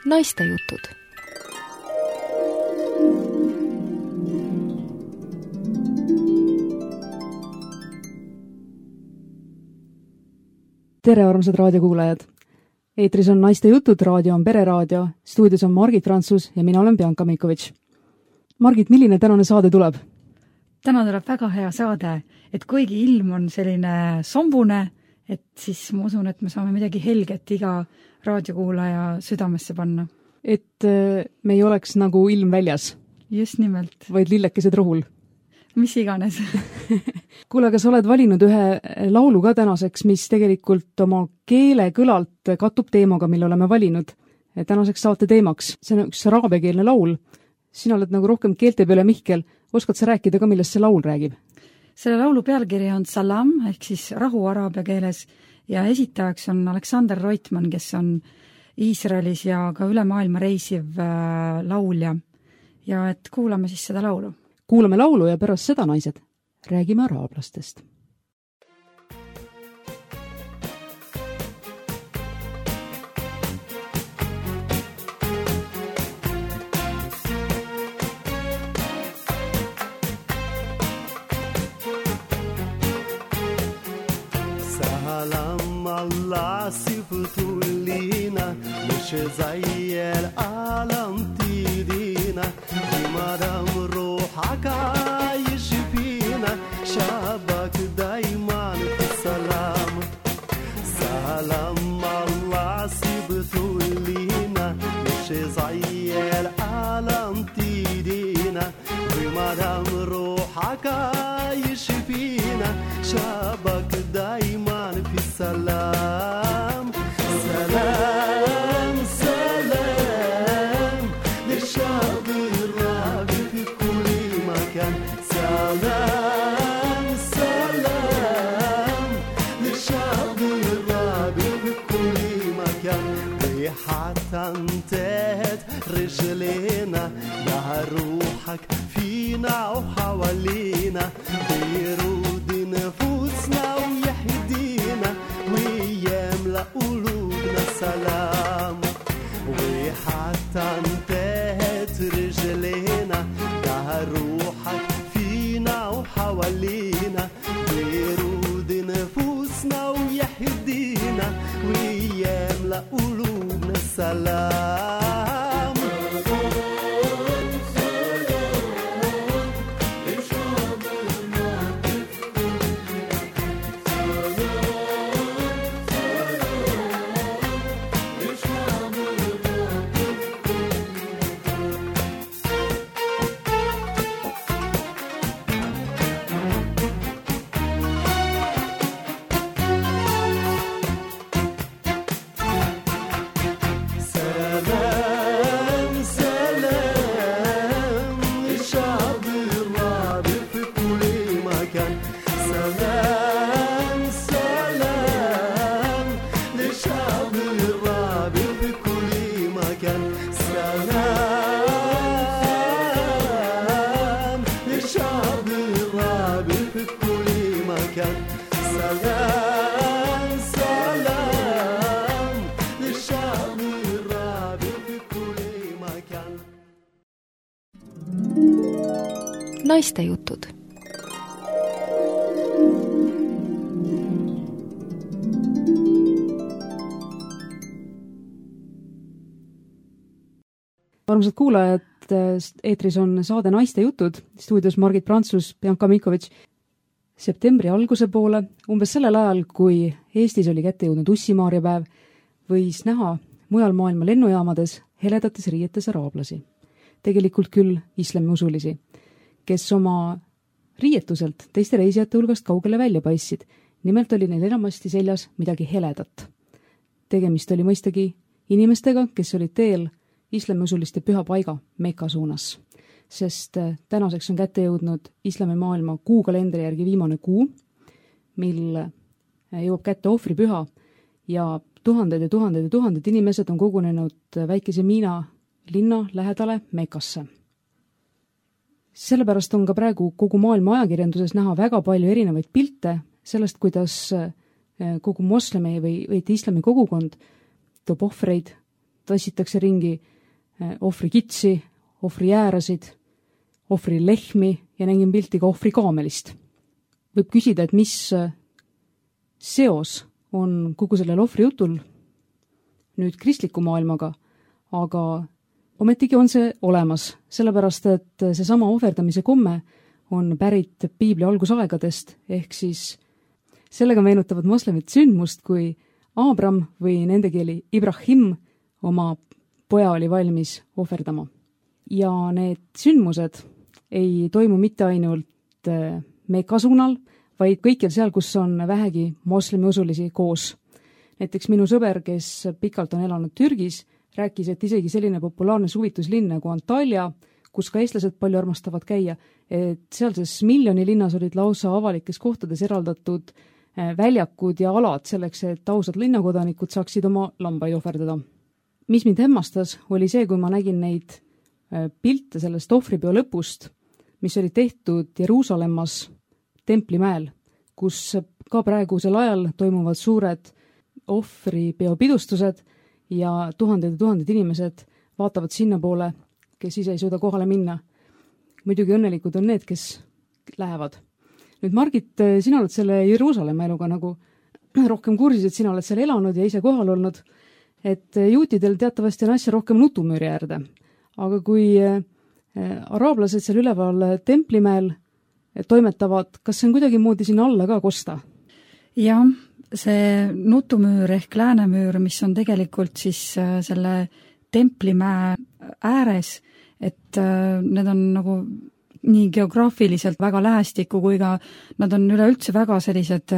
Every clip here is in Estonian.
Naistejutud. Tere, armsad raadiokuulajad! Eetris on Naistejutud, raadio on pereraadio, stuudios on Margit Prantsus ja mina olen Bianca Mikovitš. Margit, milline tänane saade tuleb? Täna tuleb väga hea saade, et kuigi ilm on selline sombune, et siis ma usun, et me saame midagi helget iga raadiokuulaja südamesse panna. Et me ei oleks nagu ilm väljas. Just nimelt. Vaid lillekesed rohul. Mis iganes. Kuule, kas oled valinud ühe laulu ka tänaseks, mis tegelikult oma keele kõlalt kattub teemaga, mille oleme valinud tänaseks saate teemaks? See on üks araabiakeelne laul. Sina oled nagu rohkem keelte peale Mihkel. Oskad sa rääkida ka, millest see laul räägib? Selle laulu pealkiri on Salam, ehk siis rahu araabia keeles, ja esitajaks on Alexander Reutmann, kes on Iisraelis ja ka üle maailma reisiv laulja. Ja et kuulame siis seda laulu. Kuulame laulu ja pärast seda, naised, räägime araablastest. سلام الله صفته لينا مش زي العالم تدينا بمدام روحك عايش فينا شعبك دايما في السلام سلام الله صفته لينا مش زي العالم تدينا بمدام روحك عايش فينا شعبك دايما في السلام سلام سلام للشعب الرابي في كل مكان سلام سلام للشعب الرابي في كل مكان ريحة انتهت رجلينا لها روحك فينا وحوالينا بيرود نفوسنا ويهدينا ويملأ قلوبنا سلام وحتى انتهت رجلينا لها روحك فينا وحوالينا بيرود نفوسنا ويهدينا ويملأ قلوبنا سلام Naistejutud. Armsad kuulajad, eetris on saade Naistejutud, stuudios Margit Prantsus, Bianca Mikovitš. Septembri alguse poole, umbes sellel ajal, kui Eestis oli kätte jõudnud ussimaarjapäev, võis näha mujal maailma lennujaamades heledates riietes araablasi. Tegelikult küll islamiusulisi, kes oma riietuselt teiste reisijate hulgast kaugele välja paistsid. Nimelt oli neil enamasti seljas midagi heledat. Tegemist oli mõistagi inimestega, kes olid teel islamiusuliste püha paiga Mekka suunas. Sest tänaseks on kätte jõudnud islamimaailma kuukalendri järgi viimane kuu, mil jõuab kätte ohvripüha ja tuhanded ja tuhanded ja tuhanded inimesed on kogunenud väikese Miina linna lähedale Mekasse. Sellepärast on ka praegu kogu maailma ajakirjanduses näha väga palju erinevaid pilte sellest, kuidas kogu moslemi või islami kogukond toob ohvreid tassitakse ringi ohvrikitsi, ohvrijäärasid, ohvrilehmi ja nägin pilti ka ohvrikaamelist. Võib küsida, et mis seos on kogu sellel ohvrijutul nüüd kristliku maailmaga, aga ometigi on see olemas, sellepärast et seesama ohverdamise komme on pärit piibli algusaegadest, ehk siis sellega meenutavad moslemid sündmust, kui Abram või nende keeli Ibrahim oma poja oli valmis ohverdama. Ja need sündmused ei toimu mitte ainult Mekka suunal, vaid kõikjal seal, kus on vähegi moslemi usulisi koos. Näiteks minu sõber, kes pikalt on elanud Türgis, rääkis, et isegi selline populaarne suvituslinn nagu Antalya, kus ka eestlased palju armastavad käia, et sealses miljoni linnas olid lausa avalikes kohtades eraldatud väljakud ja alad selleks, et ausad linnakodanikud saaksid oma lambaid ohverdada. Mis mind hämmastas, oli see, kui ma nägin neid pilte sellest ohvripeo lõpust, mis oli tehtud Jeruusalemmas Templimäel, kus ka praegusel ajal toimuvad suured ohvripeo pidustused ja tuhanded inimesed vaatavad sinna poole, kes ise ei suuda kohale minna. Muidugi õnnelikud on need, kes lähevad. Nüüd Margit, sina oled selle Jeruusalemma eluga nagu rohkem kursis, et sina oled seal elanud ja ise kohal olnud, et juutidel teatavasti on asja rohkem nutumüüri äärde. Aga kui araablased seal üleval Templimäel toimetavad, kas see on kuidagi moodi sinna alla ka kosta? Jah, see nutumüür ehk läänemüür, mis on tegelikult siis selle Templimäe ääres, et need on nagu nii geograafiliselt väga lähestikku, kui ka nad on üleüldse väga sellised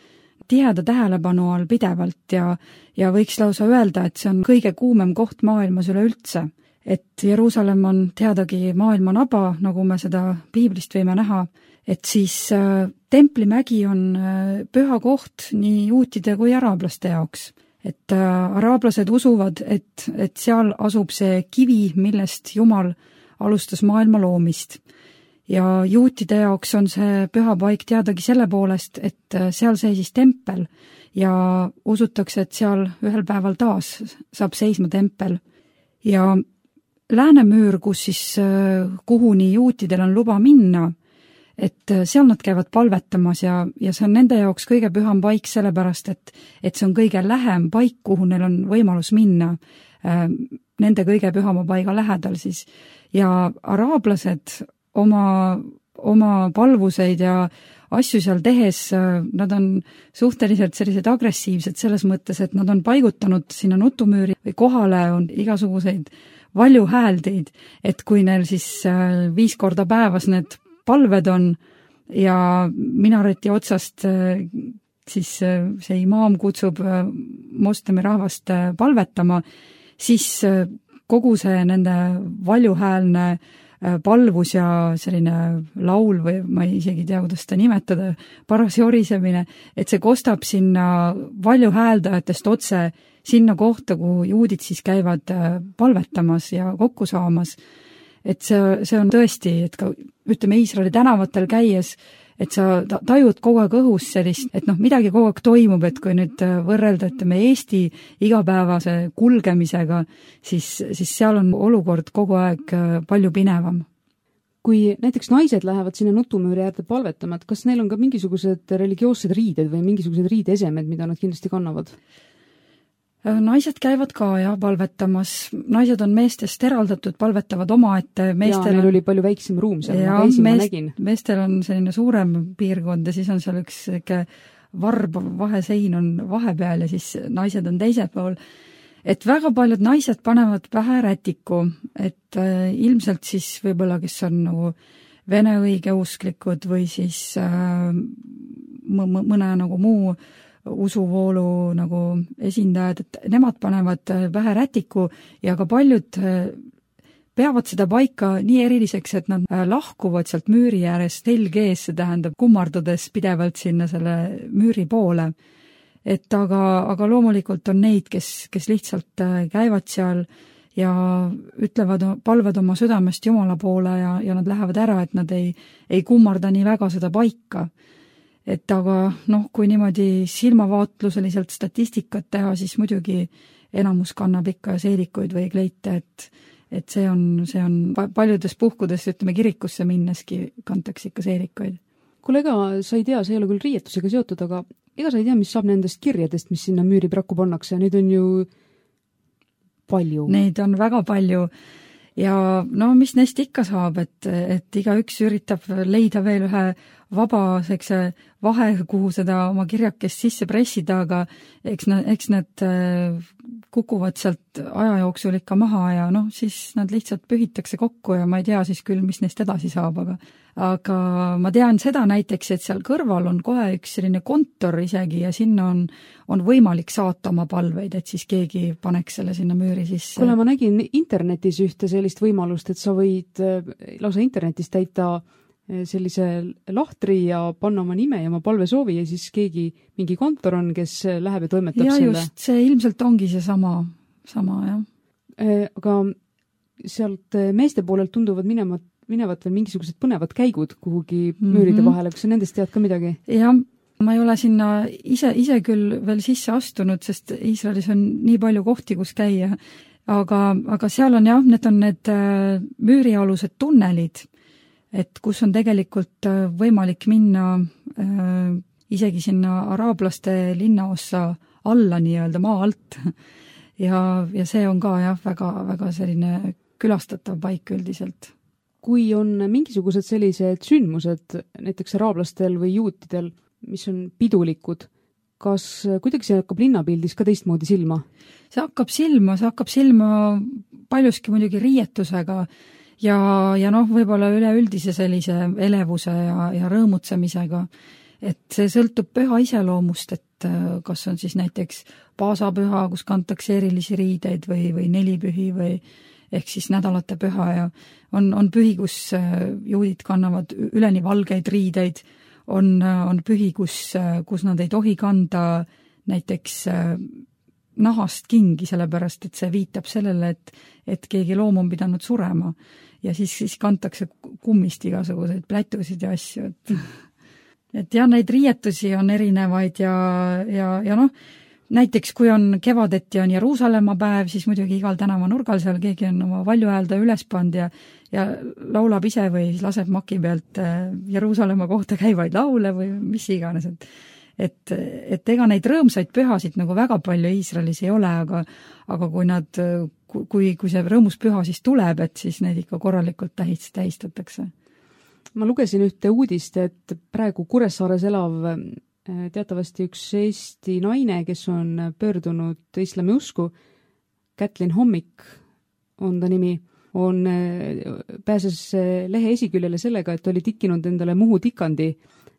tiheda tähelepanu all pidevalt ja võiks lausa öelda, et see on kõige kuumem koht maailmas üleüldse. Et Jeruusalemm on teadagi maailma naba, nagu me seda piiblist võime näha, et siis Templimägi on püha koht nii juutide kui araablaste jaoks. Et araablased usuvad, et seal asub see kivi, millest Jumal alustas maailma loomist. Ja juutide jaoks on see püha paik teadagi selle poolest, et seal seisis tempel ja usutakse, et seal ühel päeval taas saab seisma tempel. Ja läänemüür, kus siis kuhuni juutidel on luba minna, et seal nad käivad palvetamas ja see on nende jaoks kõige püham paik sellepärast, et see on kõige lähem paik, kuhu neil on võimalus minna nende kõige pühama paiga lähedal siis. Ja araablased oma palvuseid ja asju seal tehes, nad on suhteliselt sellised agressiivsed selles mõttes, et nad on paigutanud sinna nutumüüri või kohale on igasuguseid valjuhääldeid, et kui neil siis 5 korda päevas need palved on ja minareti otsast siis see imaam kutsub moslemi rahvast palvetama, siis kogu see nende valjuhäälne palvus ja selline laul või ma isegi tea, kuidas seda nimetada, paras jorisemine, et see kostab sinna valjuhääldajatest otse sinna kohta, kuhu juudid siis käivad palvetamas ja kokku saamas. Et see on tõesti, et ka ütleme Iisraeli tänavatel käies, et sa tajud kogu aeg õhus sellist, et midagi kogu aeg toimub, et kui nüüd võrrelda, ütleme Eesti igapäevase kulgemisega, siis seal on olukord kogu aeg palju pinevam. Kui näiteks naised lähevad sinna nutumüüri äärde palvetama, et kas neil on ka mingisugused religioossed riided või mingisugused riideesemed, mida nad kindlasti kannavad? Naised käivad ka palvetamas. Naised on meestest eraldatud, palvetavad omaette. Neil oli palju väiksem ruum seal, ma käisin, ma nägin. Meestel on selline suurem piirkond ja siis on seal üks varb vahesein on vahepeal ja siis naised on teisel pool. Et väga paljud naised panevad pähe rätiku, et ilmselt siis võib-olla, kes on nagu vene õigeusklikud või siis mõne nagu muu usuvoolu nagu esindajad, et nemad panevad pähe rätiku ja ka paljud peavad seda paika nii eriliseks, et nad lahkuvad sealt müüri ääres telg ees, see tähendab kummardades pidevalt sinna selle müüri poole. Et aga loomulikult on neid, kes lihtsalt käivad seal ja ütlevad, palvad oma südamest Jumala poole ja nad lähevad ära, et nad ei kummarda nii väga seda paika. et aga noh, kui niimoodi silmavaatluseliselt statistikat teha, siis muidugi enamus kannab ikka seelikuid või kleite, et see on paljudes puhkudes, ütleme kirikusse minneski, kantakse ikka seelikuid. Kuule, ega sa ei tea, see ei ole küll riietusega seotud, aga ega sa ei tea, mis saab nendest kirjadest, mis sinna müüripraku pannakse, neid on ju palju. Neid on väga palju ja no mis neist ikka saab, et igaüks üritab leida veel ühe vaba vahe, kuhu seda oma kirjakest sisse pressida, aga eks need kukuvad sealt aja jooksul ikka maha ja noh, siis nad lihtsalt pühitakse kokku ja ma ei tea siis küll, mis neist edasi saab, aga ma tean seda näiteks, et seal kõrval on kohe üks selline kontor isegi ja sinna on võimalik saata oma palveid, et siis keegi paneks selle sinna müüri sisse. Kuule, ma nägin internetis ühte sellist võimalust, et sa võid lausa internetis täita sellise lahtri ja panna oma nime ja oma palvesoovi ja siis mingi kontor on, kes läheb ja toimetab ja selle. Ja just, see ilmselt ongi see sama, jah. Aga sealt meeste poolelt tunduvad minevat veel mingisugused põnevad käigud kuhugi müüride vahele, kas sa nendest tead ka midagi? Jah, ma ei ole sinna ise küll veel sisse astunud, sest Iisraelis on nii palju kohti, kus käia, aga seal on jah, need on need müürialused tunnelid, et kus on tegelikult võimalik minna isegi sinna araablaste linnaossa alla nii-öelda maa alt ja see on ka jah, väga, väga selline külastatav paik üldiselt. Kui on mingisugused sellised sündmused näiteks araablastel või juutidel, mis on pidulikud, kas kuidagi see hakkab linnapildis ka teistmoodi silma? See hakkab silma paljuski muidugi riietusega ja noh, võib-olla üleüldise sellise elevuse ja rõõmutsemisega, et see sõltub püha iseloomust, et kas on siis näiteks paasapüha, kus kantakse erilisi riideid või nelipühi või ehk siis nädalate püha ja on pühi, kus juudid kannavad üleni valgeid riideid, on pühi, kus nad ei tohi kanda näiteks nahast kingi, sellepärast et see viitab sellele, et keegi loom on pidanud surema ja siis kantakse kummist igasuguseid plätusid ja asju, et ja neid riietusi on erinevaid ja noh, näiteks kui on kevadeti on Jeruusalemma päev, siis muidugi igal tänavanurgal seal keegi on oma valjuhäälde üles pand ja laulab ise või laseb maki pealt Jeruusalemma kohta käivaid laule või mis iganes, et ega neid rõõmsaid pühasid nagu väga palju Iisraelis ei ole, aga kui see rõõmus püha siis tuleb, et siis neid ikka korralikult tähistatakse. Ma lugesin ühte uudist, et praegu Kuressaares elav teatavasti üks Eesti naine, kes on pöördunud islami usku, Kätlin Hommik on ta nimi, pääses lehe esiküljele sellega, et oli tikkinud endale Muhu tikandi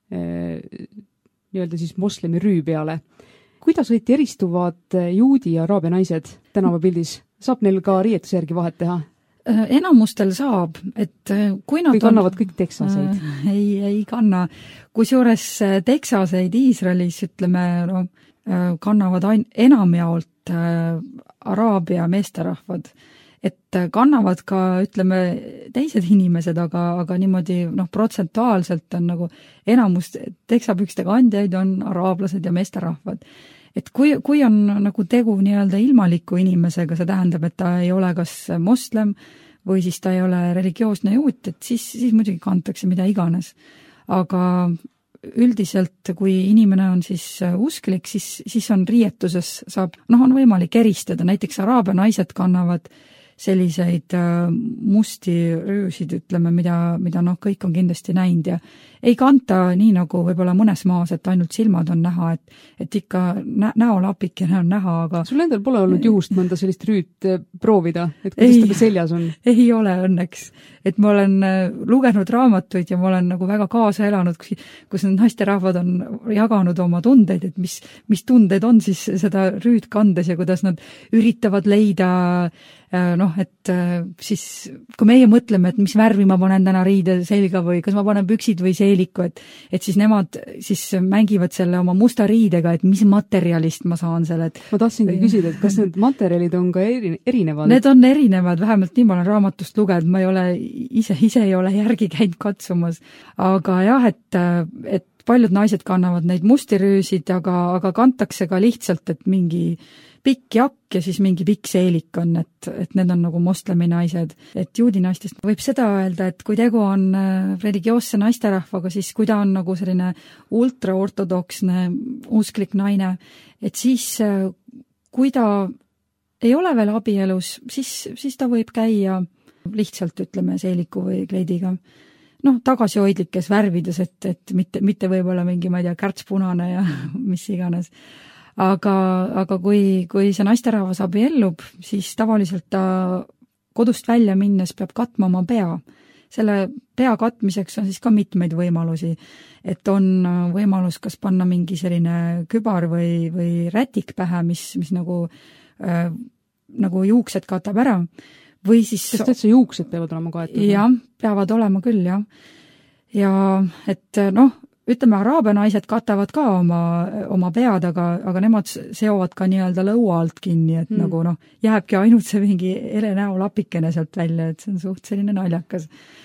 nii-öelda siis moslemi rüü peale. Kuidas õieti eristuvad juudi ja araabia naised tänavapildis? Saab neil ka riietuse järgi vahet teha? Enamustel saab, et kui nad kannavad kõik teksaseid? Ei kanna. Kusjuures teksaseid Iisraelis, ütleme, kannavad enamjaolt araabia meesterahvad. Et kannavad ka, ütleme, teised inimesed, aga niimoodi protsentuaalselt on nagu enamus teksapükste kandjaid on araablased ja meesterahvad. Et kui on nagu tegu nii-öelda ilmaliku inimesega, see tähendab, et ta ei ole kas moslem või siis ta ei ole religioosne juut, et siis muidugi kantakse mida iganes. Aga üldiselt, kui inimene on siis usklik, siis on riietuses on võimalik eristada. Näiteks araabia naised kannavad selliseid musti rüüsid, ütleme, mida kõik on kindlasti näinud ja ei kanta nii nagu võib-olla mõnes maas, et ainult silmad on näha, et ikka näolapikene on näha, aga sul endal pole olnud juhust mõnda sellist rüüt proovida, et kuidas ta seljas on? Ei ole õnneks, et ma olen lugenud raamatuid ja ma olen nagu väga kaasa elanud, kus need naisterahvad on jaganud oma tundeid, et mis tunded on siis seda rüüt kandes ja kuidas nad üritavad leida et siis kui meie mõtleme, et mis värvi ma panen täna riide selga või kas ma panen püksid või seeliku, et siis nemad siis mängivad selle oma musta riidega, et mis materjalist ma saan selle. Ma tahtsingi küsida, et kas need materjalid on ka erinevad? Need on erinevad, vähemalt nii ma olen raamatust lugenud, ma ei ole ise ei ole järgi käinud katsumas. Aga jah, et paljud naised kannavad neid mustirüüsid, aga kantakse ka lihtsalt, et mingi pikk jakk ja siis mingi pikk seelik on, et need on nagu moslemi naised. Et juudi naistest võib seda öelda, et kui tegu on religioosse naisterahvaga, siis kui ta on nagu selline ultraortodoksne usklik naine, et siis kui ta ei ole veel abielus, siis ta võib käia lihtsalt, ütleme, seeliku või kleidiga. Tagasihoidlikes värvides, et mitte võib-olla mingi, ma ei tea, kärtspunane ja mis iganes. Aga kui see naisterahvas abiellub, siis tavaliselt ta kodust välja minnes peab katma oma pea. Selle pea katmiseks on siis ka mitmeid võimalusi. Et on võimalus kas panna mingi selline kübar või rätik pähe, mis nagu juuksed katab ära. Või siis... Sest et see juuksed peavad olema kaetud? Jah, peavad olema küll, jah. Ja et ütleme, araabia naised katavad ka oma pead, aga nemad seovad ka nii-öelda lõua alt kinni, et nagu jääbki ainult see mingi elenäo lapikene sealt välja, et see on suht selline naljakas.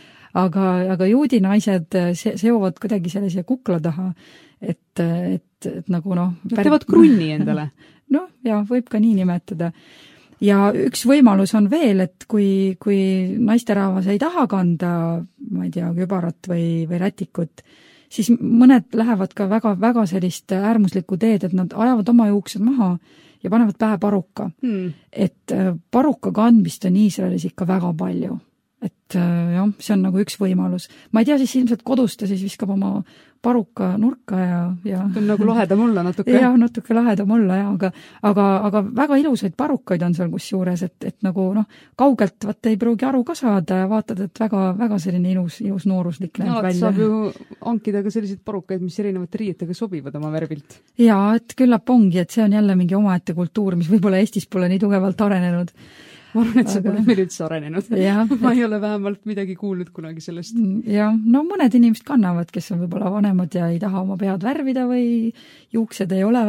Aga juudi naised seovad kuidagi sellise kukla taha, et nagu teevad krunni endale. Võib ka nii nimetada. Ja üks võimalus on veel, et kui naisterahvas ei taha kanda, ma ei tea, kübarat või rätikut, siis mõned lähevad ka väga sellist äärmuslikku teed, et nad ajavad oma juuksed maha ja panevad pähe paruka. Et paruka kandmist on Iisraelis ikka väga palju. Et see on nagu üks võimalus. Ma ei tea, siis ilmselt kodus ta siis viskab oma paruka nurka ja... See on nagu lahedam olla natuke. Jah, natuke lahedam olla, aga väga ilusaid parukaid on seal kusjuures, et nagu kaugelt ei pruugi aru ka saada ja vaatad, et väga selline ilus nooruslik läheb välja. Saab ju hankida ka selliseid parukaid, mis erinevate riietega sobivad oma värvilt. Jaa, et küllap ongi, et see on jälle mingi omaette kultuur, mis võib-olla Eestis pole nii tugevalt arenenud. Ma arvan, et see pole meil üldse arenenud. Ma ei ole vähemalt midagi kuulnud kunagi sellest. Ja, mõned inimesed kannavad, kes on võib-olla vanemad ja ei taha oma pead värvida või juuksed ei ole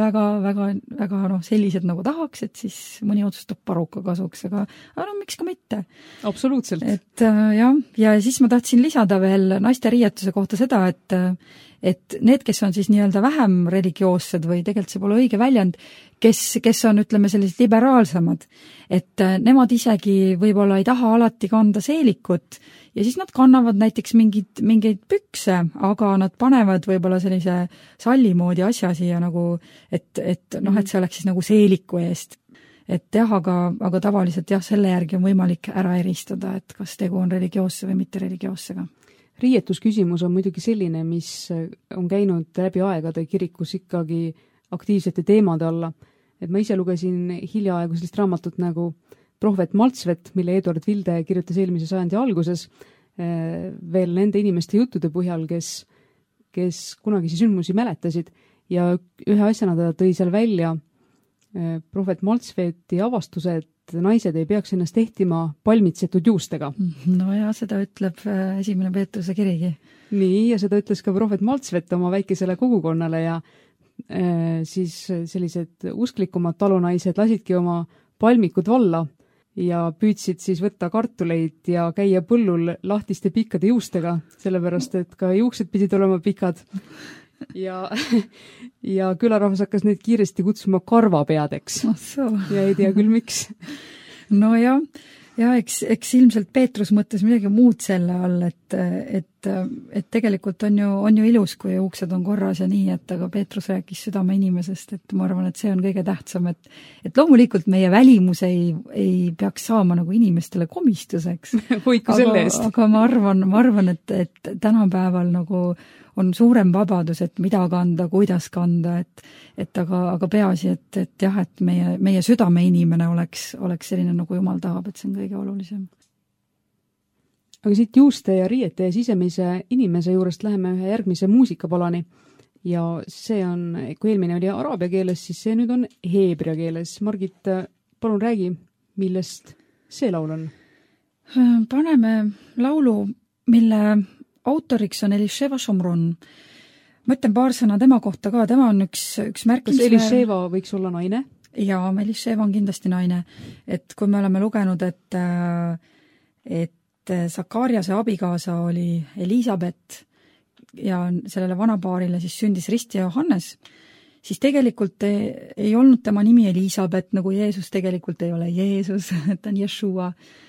väga sellised nagu tahaks, et siis mõni otsustab paruka kasuks, aga miks ka mitte. Absoluutselt. Et ja siis ma tahtsin lisada veel naiste riietuse kohta seda, et need, kes on siis nii-öelda vähem religioossed või tegelikult see pole õige väljend, kes on, ütleme, sellised liberaalsemad, et nemad isegi võib-olla ei taha alati kanda seelikut ja siis nad kannavad näiteks mingeid pükse, aga nad panevad võib-olla sellise sallimoodi asja siia nagu, et see oleks siis nagu seeliku eest. Et jah, aga tavaliselt selle järgi on võimalik ära eristada, et kas tegu on religioosse või mitte religioossega. Riietusküsimus on muidugi selline, mis on käinud läbi aegade kirikus ikkagi aktiivsete teemade alla. Et ma ise lugesin hiljaaegu sellist raamatut nagu Prohvet Maltsvet, mille Eduard Vilde kirjutas eelmise sajandi alguses veel nende inimeste juttude põhjal, kes kunagisi sündmusi mäletasid. Ja ühe asjana ta tõi seal välja Prohvet Maltsveti avastuse, et naised ei peaks ennast ehtima palmitsetud juustega. No ja seda ütleb esimene Peetruse kirigi. Nii, ja seda ütles ka Prohvet Maltsvet oma väikesele kogukonnale ja siis sellised usklikumad talunaised lasidki oma palmikud valla ja püüdsid siis võtta kartuleid ja käia põllul lahtiste pikkade juustega, sellepärast et ka juuksed pidid olema pikad. Ja külarahvas hakkas neid kiiresti kutsuma karvapeadeks. Ja ei tea küll miks. No ja eks ilmselt Peetrus mõttes midagi muud selle all, et tegelikult on ju ilus, kui juuksed on korras ja nii, aga Peetrus rääkis südame inimesest, et ma arvan, et see on kõige tähtsam, et loomulikult meie välimus ei peaks saama nagu inimestele komistuseks. Hoidku selle eest. Aga ma arvan, et tänapäeval nagu on suurem vabadus, et mida kanda, kuidas kanda, aga peaasi, et meie südame inimene oleks selline, nagu Jumal tahab, et see on kõige olulisem. Aga siit juuste ja riiete ja sisemise inimese juurest läheme ühe järgmise muusikapalani ja see on, kui eelmine oli araabia keeles, siis see nüüd on heebrea keeles. Margit, palun räägi, millest see laul on? Paneme laulu, mille autoriks on Elisheva Shomron. Ma ütlen paar sõna tema kohta ka, tema on üks märkimisväär... Kas Elisheva võiks olla naine? Jaa, Elisheva on kindlasti naine. Et kui me oleme lugenud, et Sakariase abikaasa oli Elisabeth, ja sellele vanapaarile siis sündis Rist ja Johannes, siis tegelikult ei olnud tema nimi Elisabeth, nagu Jeesus tegelikult ei ole Jeesus, et ta on Yeshua.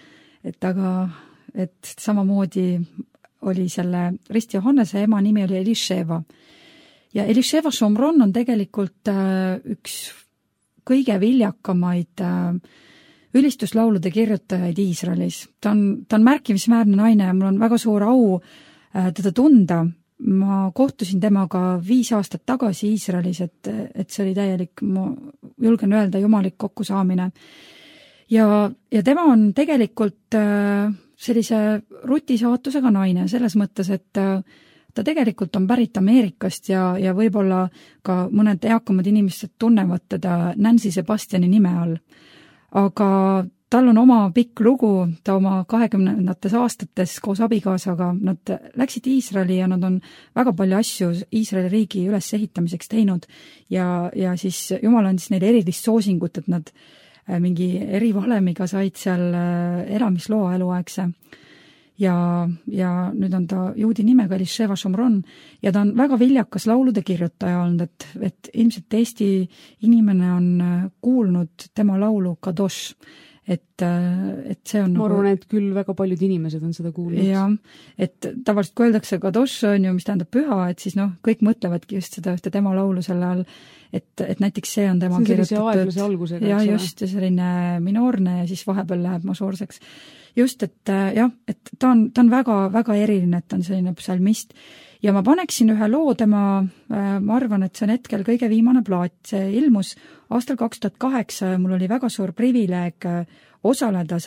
Et samamoodi oli selle Rist ja Johannese ema nimi oli Elisheva. Ja Elisheva Shomron on tegelikult üks kõige viljakamaid ülistuslaulude kirjutajaid Iisraelis. Ta on märkimisväärne naine ja mul on väga suur au teda tunda. Ma kohtusin temaga 5 aastat tagasi Iisraelis, et see oli täielik, ma julgen öelda, jumalik kokkusaamine. Ja tema on tegelikult sellise rutisaatusega naine, selles mõttes, et ta tegelikult on pärit Ameerikast ja võib-olla ka mõned eakamad inimesed tunnevad teda Nancy Sebastiani nime all. Aga tal on oma pikk lugu, ta oma 20. aastates koos abikaasaga, nad läksid Iisraeli ja nad on väga palju asju Iisraeli riigi ülesehitamiseks teinud ja siis Jumal andis neile erilist soosingut, et nad mingi erivalemiga said seal elamisloa eluaegse. Ja nüüd on ta juudi nimega Elisheva Shomron ja ta on väga viljakas laulude kirjutaja olnud, et ilmselt Eesti inimene on kuulnud tema laulu Kadosh, et see on ma arvan, et küll väga paljud inimesed on seda kuulnud. Ja, et tavaliselt kui öeldakse Kadosh on ju, mis tähendab püha, et siis kõik mõtlevadki just seda ühte tema laulu selle all, et näiteks see on tema kirjutatud. See on sellise aeglase algusega. Ja just, ja selline minoorne ja siis vahepeal läheb masoorseks. Just, et jah, et ta on väga, väga eriline, et ta on selline psalmist. Ja ma paneksin ühe loo tema, ma arvan, et see on hetkel kõige viimane plaat. See ilmus aastal 2008 ja mul oli väga suur privileeg osaleda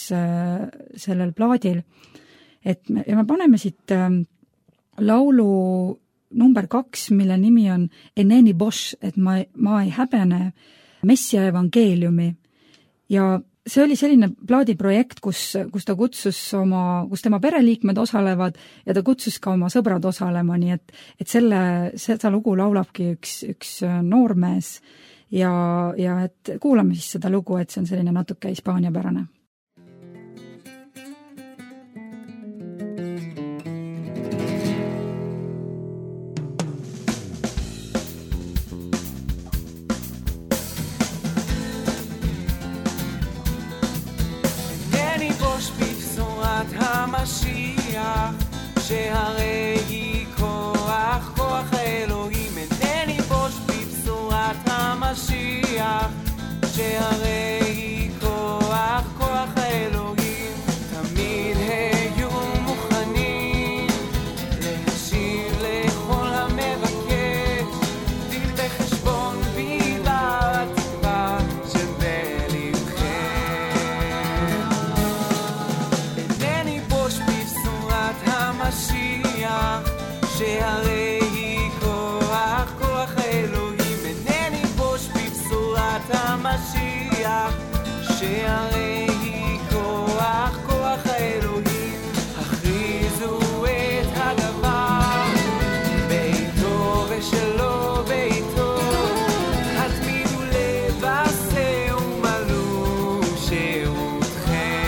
sellel plaadil. Ja me paneme siit laulu number 2, mille nimi on Eneni Bosch, et ma ei häbene Messia evangeeliumi. Ja see oli selline plaadiprojekt, kus ta kutsus kus tema pereliikmed osalevad ja ta kutsus ka oma sõbrad osalema, nii et seda lugu laulabki üks noormees ja et kuulame siis seda lugu, et see on selline natuke hispaaniapärane. המשיח שהרי היא כוח, כוח אלוהים אינני בוש בבשורת המשיח שהרי היא כוח, כוח האלוהים תמיד היו מוכנים להשיב לכל המבקש דין בחשבון ביבר התקווה שהרי היא כוח, כוח האלוהים אינני בוש בבשורת המשיח שהרי היא כוח, כוח האלוהים הכריזו את הדבר ביתו ושלו ביתו התמידו לבשר ומלאו שירותכם.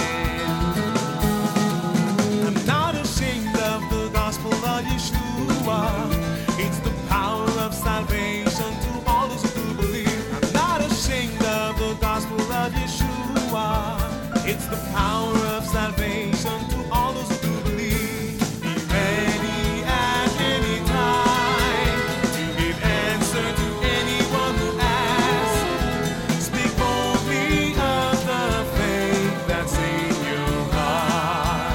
I'm not ashamed of the gospel of Yeshua. It's the power of salvation to all those who believe. I'm not ashamed of the gospel of Yeshua. It's the power of salvation to all those who believe. Be ready at any time to give answer to anyone who asks. Speak boldly of the faith that's in your heart.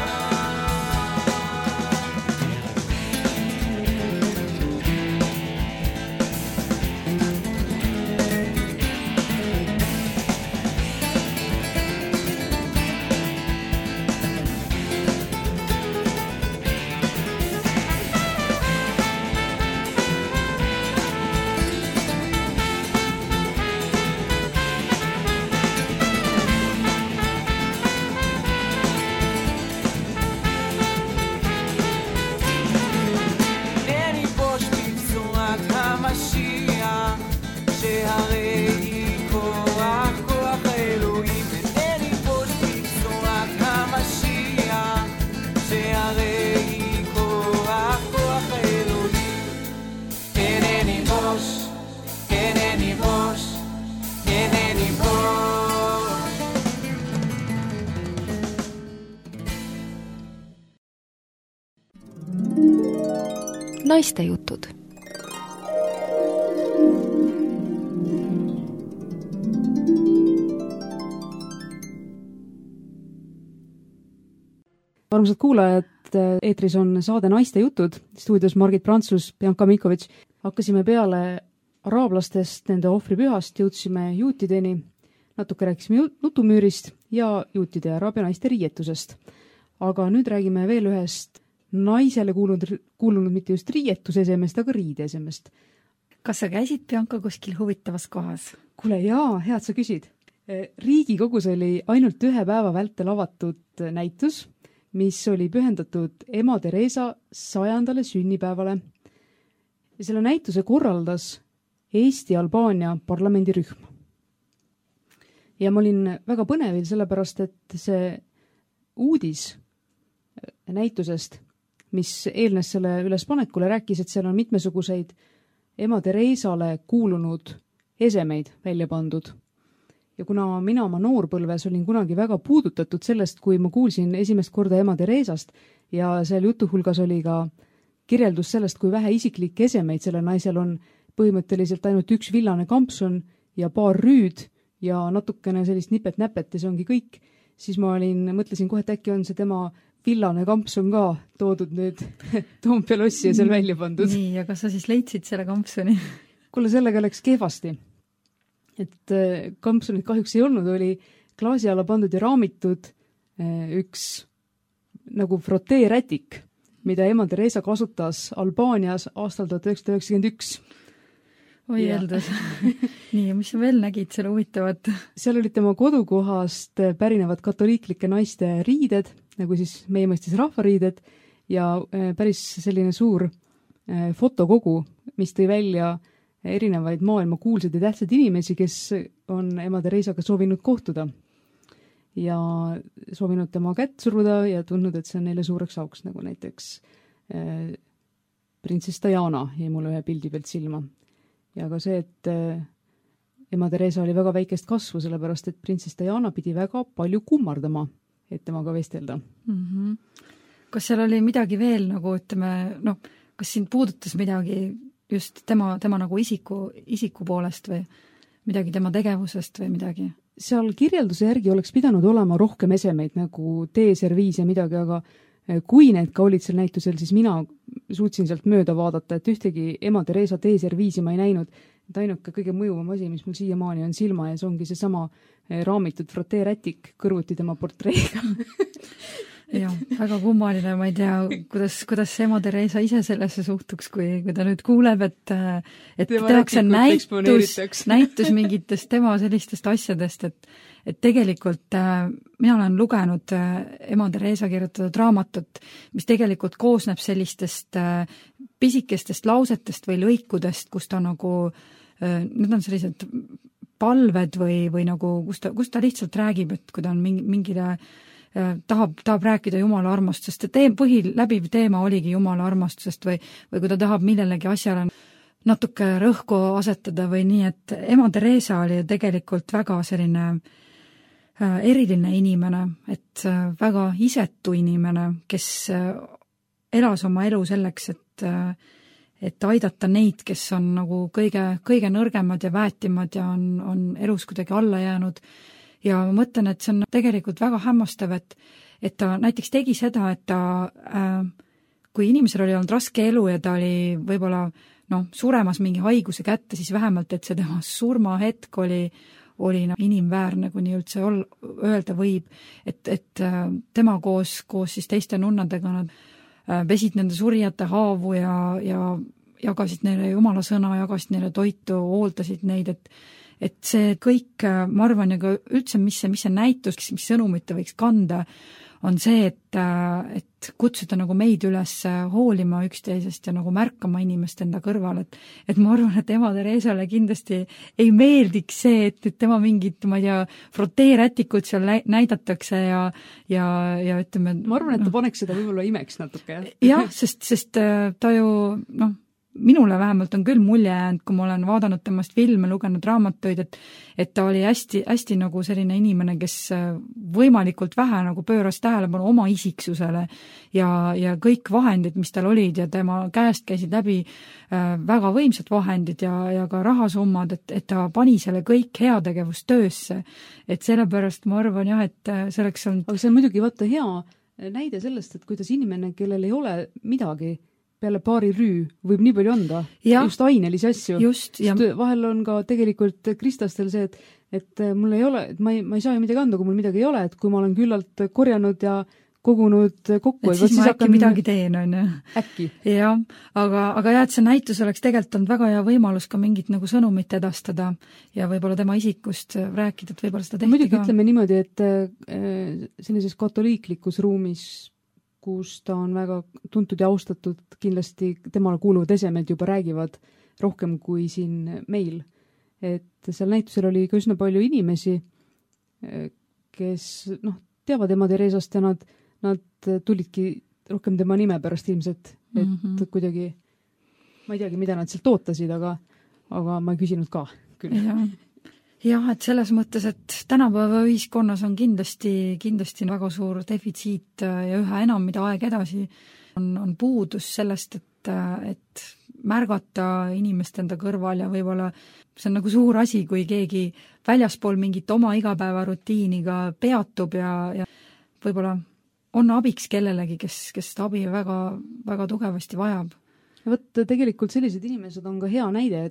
naistejutud. Armsad kuulajad, eetris on saade Naistejutud, stuudios Margit Prantsus, Bianca Mikovitš. Hakkasime peale araablastest, nende ohvripühast, jõudsime juutideni, natuke rääkisime nutumüürist ja juutide ja araabia naiste riietusest. Aga nüüd räägime veel ühest naisele kuulunud mitte just riietusesemest, aga riideesemest. Kas sa käisid, Bianca, kuskil huvitavas kohas? Kuule, jaa, head sa küsid. Riigikogus oli ainult 1 päeva vältel avatud näitus, mis oli pühendatud ema Teresa 100. sünnipäevale. Ja selle näituse korraldas Eesti-Albaania parlamendirühm. Ja ma olin väga põnevil sellepärast, et see uudis näitusest, mis eelnes selle ülespanekule, rääkis, et seal on mitmesuguseid ema Teresale kuulunud esemeid välja pandud. Ja kuna mina oma noorpõlves olin kunagi väga puudutatud sellest, kui ma kuulsin esimest korda ema Teresast ja seal jutu hulgas oli ka kirjeldus sellest, kui vähe isiklikke esemeid sellel naisel on, põhimõtteliselt ainult 1 villane kampsun ja paar rüüd ja natukene sellist nipet-näpet ja see ongi kõik, siis ma mõtlesin kohe, et äkki on see tema villane kampsun ka toodud nüüd Toompea lossi ja seal välja pandud. Nii, aga sa siis leidsid selle kampsuni? Kuule, sellega läks kehvasti. Et kampsunit kahjuks ei olnud, oli klaasi alla pandud ja raamitud üks nagu frotee-rätik, mida ema Teresa kasutas Albaanias aastal 1991. Oi, eeldas. Nii, ja mis sa veel nägid selle huvitavat? Seal olid tema kodukohast pärinevad katoliiklike naiste riided, nagu siis meie mõistes rahvariided, ja päris selline suur fotokogu, mis tõi välja erinevaid maailma kuulsaid ja tähtsad inimesi, kes on ema Teresaga soovinud kohtuda ja soovinud tema kätt suruda ja tundnud, et see on neile suureks auks, nagu näiteks printsess Diana jäi mulle ühe pildi pealt silma. Ja ka see, et ema Teresa oli väga väikest kasvu, sellepärast, et printsess Diana pidi väga palju kummardama, et temaga vestelda. Kas seal oli midagi veel, nagu ütleme, kas sind puudutas midagi just tema nagu isiku poolest või midagi tema tegevusest või midagi? Seal kirjelduse järgi oleks pidanud olema rohkem esemeid nagu teeserviis ja midagi, aga kui need ka olid seal näitusel, siis mina suutsin sealt mööda vaadata, et ühtegi ema Teresa teeserviisi ma ei näinud. Et ainuke kõige mõjuvam asi, mis mul siiamaani on silma ees, ongi seesama raamitud frotee-rätik kõrvuti tema portreega. Jah, väga kummaline, ma ei tea, kuidas ema Teresa ise sellesse suhtuks, kui ta nüüd kuuleb, et tehakse näitus mingitest tema sellistest asjadest, et tegelikult mina olen lugenud ema Teresa kirjutatud raamatut, mis tegelikult koosneb sellistest pisikestest lausetest või lõikudest, kus ta nagu, need on sellised palved või nagu, kus ta lihtsalt räägib, et kui ta on mingile tahab rääkida Jumala armastusest, et läbiv teema oligi Jumala armastusest või kui ta tahab millelegi asjale natuke rõhku asetada või nii, et ema Teresa oli tegelikult väga selline eriline inimene, et väga isetu inimene, kes elas oma elu selleks, et aidata neid, kes on nagu kõige nõrgemad ja väetimad ja on elus kuidagi alla jäänud. Ja ma mõtlen, et see on tegelikult väga hämmastav, et ta näiteks tegi seda, et ta, kui inimesel oli olnud raske elu ja ta oli võib-olla suremas mingi haiguse kätte, siis vähemalt, et see tema surmahetk oli inimväärne, kui nii üldse öelda võib, et tema koos siis teiste nunnadega nad pesid nende surijate haavu ja jagasid neile Jumala sõna, jagasid neile toitu, hooldasid neid, et see kõik, ma arvan, ja ka üldse, mis see näitus, mis sõnumit ta võiks kanda, on see, et kutsuda nagu meid üles hoolima üksteisest ja nagu märkama inimest enda kõrval, et ma arvan, et ema Teresale kindlasti ei meeldiks see, et tema mingit, ma ei tea, frotee-rätikut seal näidatakse ja ütleme... Ma arvan, et ta paneks seda võib-olla imeks natuke. Jah, sest ta ju, minule vähemalt on küll mulje jäänud, kui ma olen vaadanud temast filme, lugenud raamatuid, et ta oli hästi, hästi nagu selline inimene, kes võimalikult vähe nagu pööras tähelepanu oma isiksusele ja kõik vahendid, mis tal olid ja tema käest käisid läbi väga võimsad vahendid ja ka rahasummad, et ta pani selle kõik heategevustöösse. Et sellepärast ma arvan jah, et selleks on... Aga see on muidugi vaata hea näide sellest, et kuidas inimene, kellel ei ole midagi peale paari rüü, võib nii palju anda, just ainelisi asju. Sest vahel on ka tegelikult Kristastel see, et mul ei ole, et ma ei saa ju midagi anda, kui mul midagi ei ole, et kui ma olen küllalt korjanud ja kogunud kokku. Et siis ma äkki midagi teen, on ju. Äkki. Jah, aga jah, et see näitus oleks tegelikult olnud väga hea võimalus ka mingit nagu sõnumit edastada ja võib-olla tema isikust rääkida, et võib-olla seda tehti muidugi ka. Ütleme niimoodi, et sellises katoliiklikus ruumis, kus ta on väga tuntud ja austatud, kindlasti temale kuuluvad esemed juba räägivad rohkem kui siin meil. Et seal näitusel oli ka üsna palju inimesi, kes teavad ema Teresast ja nad tulidki rohkem tema nime pärast ilmselt, et kuidagi, ma ei teagi, mida nad sealt ootasid, aga ma ei küsinud ka küll. Jah, et selles mõttes, et tänapäeva ühiskonnas on kindlasti väga suur defitsiit ja üha enam, mida aeg edasi on puudus sellest, et märgata inimest enda kõrval ja võib-olla see on nagu suur asi, kui keegi väljaspool mingit oma igapäevarutiiniga peatub ja võib-olla on abiks kellelegi, kes seda abi väga, väga tugevasti vajab. Ja võtta tegelikult sellised inimesed on ka hea näide,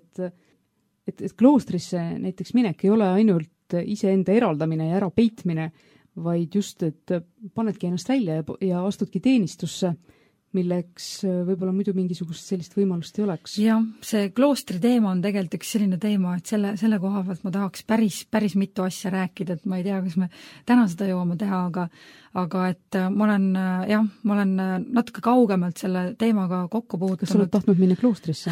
et kloostrisse näiteks minek ei ole ainult iseenda eraldamine ja ära peitmine, vaid just, et panedki ennast välja ja astudki teenistusse, milleks võib-olla muidu mingisugust sellist võimalust ei oleks. Jah, see kloostri teema on tegelikult üks selline teema, et selle koha pealt ma tahaks päris mitu asja rääkida, et ma ei tea, kas me täna seda jõuame teha, aga et ma olen natuke kaugemalt selle teemaga kokku puutunud. Kas sa oled tahtnud minna kloostrisse?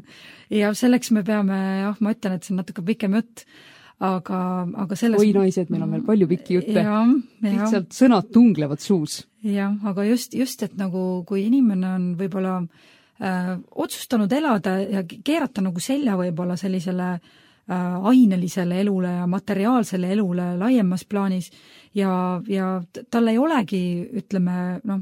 Ja selleks me peame, ma ütlen, et see on natuke pikem jutt, aga selles... Oi naised, meil on veel palju pikki jutte. Lihtsalt sõnad tunglevad suus. Jah, aga just, et nagu kui inimene on võib-olla otsustanud elada ja keerata nagu selja võib-olla sellisele ainelisele elule ja materiaalsele elule laiemas plaanis ja tal ei olegi, ütleme,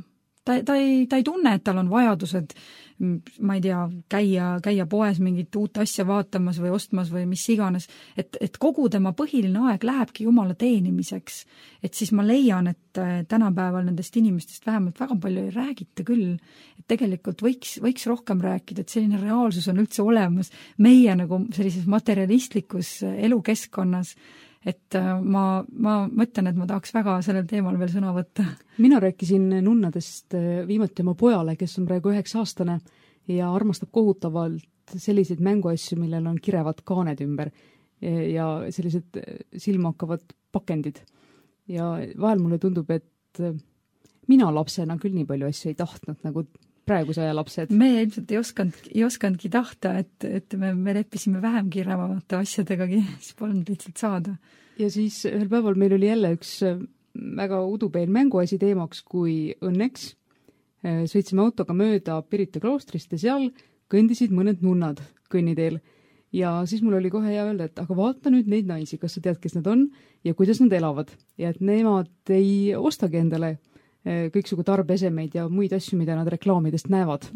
ta ei tunne, et tal on vajadused, ma ei tea, käia poes mingit uut asja vaatamas või ostmas või mis iganes, et kogu tema põhiline aeg lähebki Jumala teenimiseks. Et siis ma leian, et tänapäeval nendest inimestest vähemalt väga palju ei räägita küll, et tegelikult võiks rohkem rääkida, et selline reaalsus on üldse olemas meie nagu sellises materialistlikus elukeskkonnas. Et ma mõtlen, et ma tahaks väga sellel teemal veel sõna võtta. Mina rääkisin nunnadest viimati oma pojale, kes on praegu 9-aastane ja armastab kohutavalt selliseid mänguasju, millel on kirevad kaaned ümber ja sellised silmahakkavad pakendid. Ja vahel mulle tundub, et mina lapsena küll nii palju asju ei tahtnud, nagu praeguse aja lapsed. Me ilmselt ei oskanudki tahta, et me leppisime vähem kirevamate asjadegagi, siis polnud lihtsalt saada. Ja siis ühel päeval meil oli jälle üks väga udupeel mänguasi teemaks, kui õnneks sõitsime autoga mööda Pirita kloostrist ja seal kõndisid mõned nunnad kõnniteel. Ja siis mul oli kohe hea öelda, et aga vaata nüüd neid naisi, kas sa tead, kes nad on ja kuidas nad elavad. Ja et nemad ei ostagi endale kõiksugu tarbeesemeid ja muid asju, mida nad reklaamidest näevad.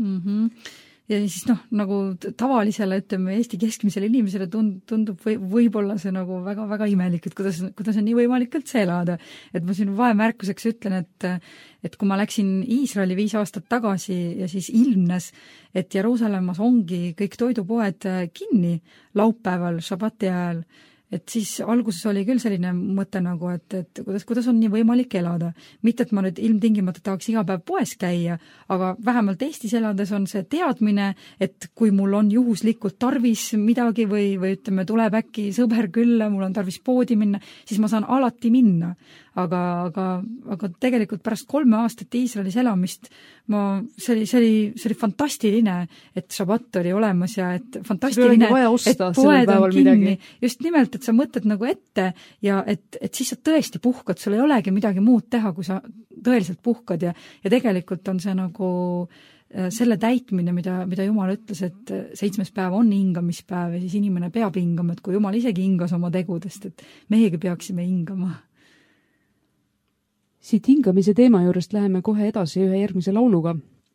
Ja siis nagu tavalisele, ütleme, Eesti keskmisele inimesele tundub võib-olla see nagu väga-väga imelik, et kuidas on nii võimalik üldse elada. Et ma siin vahemärkuseks ütlen, et kui ma läksin Iisraeli 5 aastat tagasi ja siis ilmnes, et Jeruusalemmas ongi kõik toidupoed kinni laupäeval, šabati ajal, et siis alguses oli küll selline mõte nagu, et kuidas on nii võimalik elada. Mitte, et ma nüüd ilmtingimata tahaks iga päev poes käia, aga vähemalt Eestis elades on see teadmine, et kui mul on juhuslikult tarvis midagi või ütleme, tuleb äkki sõber külla, mul on tarvis poodi minna, siis ma saan alati minna. Aga tegelikult pärast 3 aastat Iisraelis elamist see oli fantastiline, et šabat oli olemas ja et fantastiline, et poed on kinni. Just nimelt, et sa mõtled nagu ette ja et siis sa tõesti puhkad, sul ei olegi midagi muud teha, kui sa tõeliselt puhkad ja tegelikult on see nagu selle täitmine, mida Jumal ütles, et 7. päev on hingamispäev ja siis inimene peab hingama, et kui Jumal isegi hingas oma tegudest, et meiegi peaksime hingama. Siit hingamise teema juurest läheme kohe edasi ühe järgmise lauluga.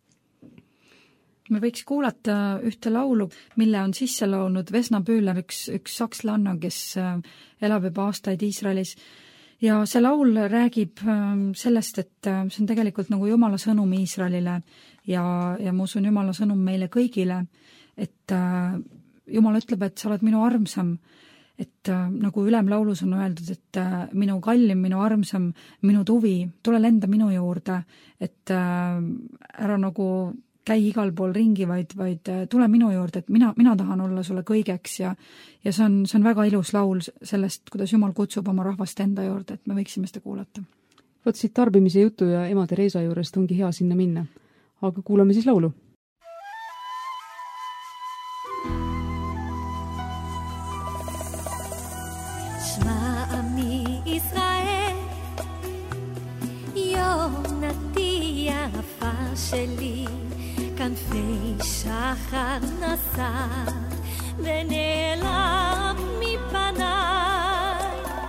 Me võiks kuulata ühte laulu, mille on sisse laulnud Vesna Püüler, üks sakslanna, kes elab juba aastaid Iisraelis. Ja see laul räägib sellest, et see on tegelikult nagu Jumala sõnum Iisraelile ja ma usun Jumala sõnum meile kõigile, et Jumal ütleb, et sa oled minu armsam, et nagu ülemlaulus on öeldud, et minu kallim, minu armsam, minu tuvi, tule lenda minu juurde, et ära nagu käi igal pool ringi, vaid tule minu juurde, et mina tahan olla sulle kõigeks ja see on väga ilus laul sellest, kuidas Jumal kutsub oma rahvast enda juurde, et me võiksime seda kuulata. Vot siit tarbimise jutu ja ema Teresa juurest ongi hea sinna minna. Aga kuulame siis laulu. שמע עמי ישראל, יונתי יפה שלי, כנפי שחר נשא ונעלם מפניי,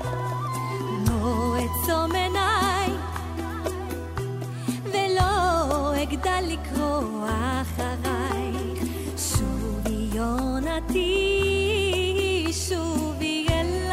לא אעצום עיניי ולא אגדל לקרוא אחרייך, שובי יונתי, שובי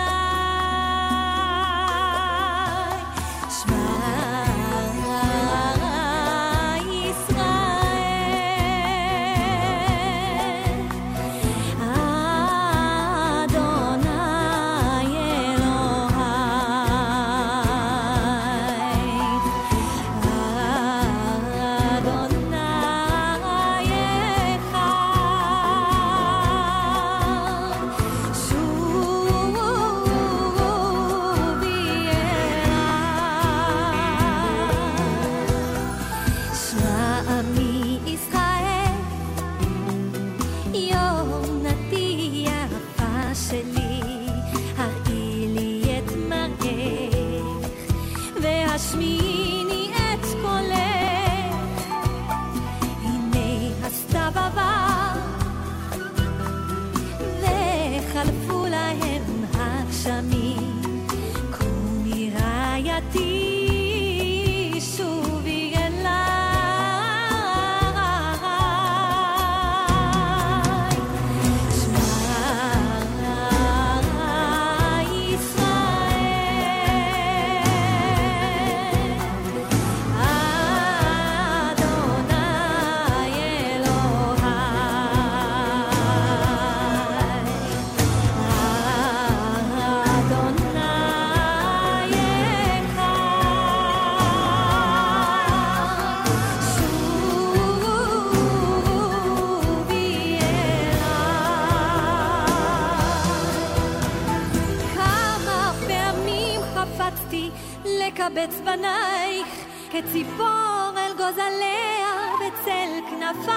לקבץ בנייך כציפור אל גוזליה בצל כנפיי,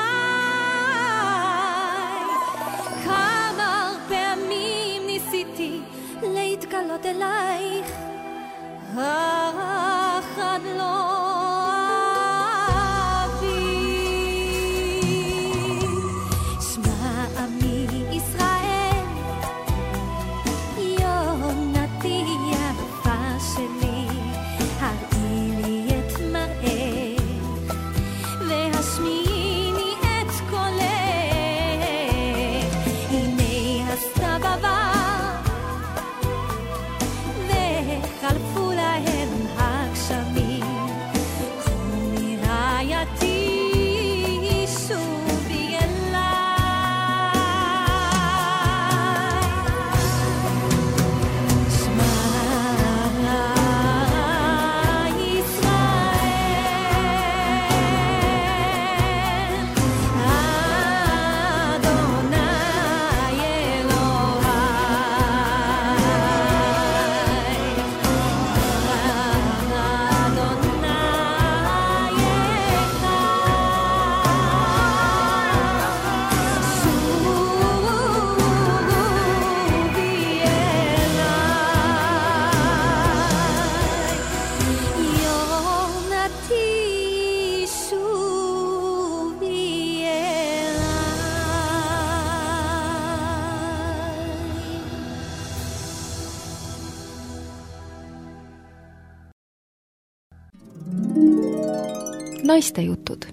כמה פעמים ניסיתי להתקלות אלייך, אך עד לא אהבי. שמע עמי ישראל, יונתי יפה שלי, חלפו להם הגשמים, naistejutud.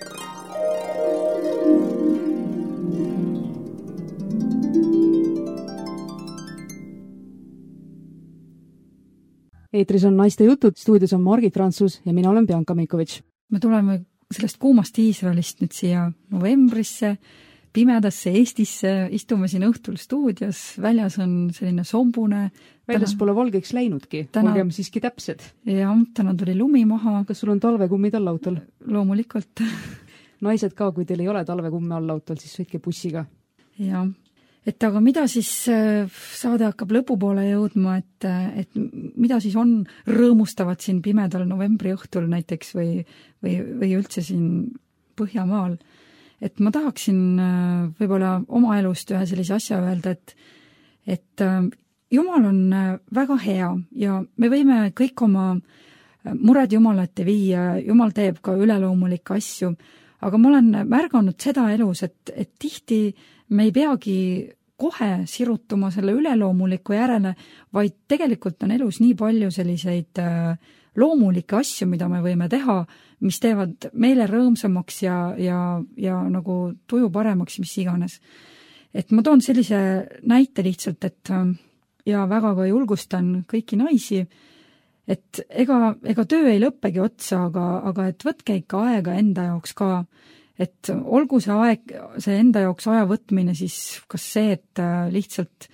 Eetris on Naiste jutud, stuudios on Margit Prantsus ja mina olen Bianca Mikovitš. Me tuleme sellest kuumast Iisraelist nüüd siia novembrisse, pimedasse Eestisse, istume siin õhtul stuudios, väljas on selline sombune. Väljas pole valgeks läinudki, olgem siiski täpsed. Jah, täna tuli lumi maha. Kas sul on talvekummid all autol? Loomulikult. Naised ka, kui teil ei ole talvekumme all autol, siis sõitke bussiga. Jah. Et aga mida siis saade hakkab lõpupoole jõudma, et mida siis on rõõmustavad siin pimedal novembri õhtul näiteks või üldse siin Põhjamaal. Et ma tahaksin võib-olla oma elust ühe sellise asja öelda, et Jumal on väga hea ja me võime kõik oma mured Jumala ette viia, Jumal teeb ka üleloomulikke asju, aga ma olen märganud seda elus, et tihti me ei peagi kohe sirutuma selle üleloomuliku järele, vaid tegelikult on elus nii palju selliseid loomulikke asju, mida me võime teha, mis teevad meile rõõmsamaks ja nagu tuju paremaks, mis iganes. Et ma toon sellise näite lihtsalt, ja väga ka julgustan kõiki naisi, et ega töö ei lõppegi otsa, aga et võtke ikka aega enda jaoks ka. Et olgu see aeg, see enda jaoks aja võtmine siis kas see, et lihtsalt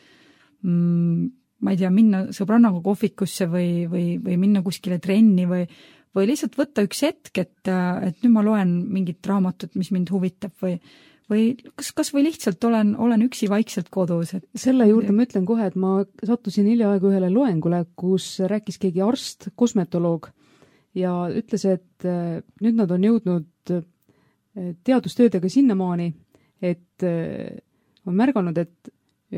ma ei tea, minna sõbrannaga kohvikusse või minna kuskile trenni või lihtsalt võtta üks hetk, et nüüd ma loen mingit raamatut, mis mind huvitab või kas või lihtsalt olen üksi vaikselt kodus. Selle juurde ma ütlen kohe, et ma sattusin hiljaaegu ühele loengule, kus rääkis keegi arst, kosmetoloog ja ütles, et nüüd nad on jõudnud teadustöödega sinnamaani, et on märganud, et